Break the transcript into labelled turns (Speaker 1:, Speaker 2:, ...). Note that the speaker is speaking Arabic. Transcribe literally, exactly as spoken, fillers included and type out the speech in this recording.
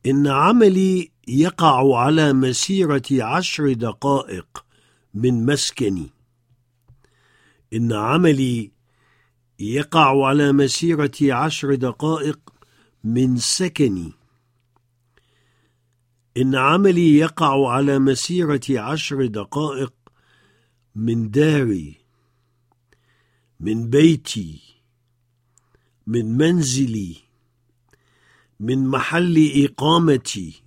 Speaker 1: إن عملي يقع على مسيرة عشر دقائق من مسكني. إن عملي يقع على مسيرة عشر دقائق من سكني. إن عملي يقع على مسيرة عشر دقائق من داري، من بيتي، من منزلي، من محل إقامتي،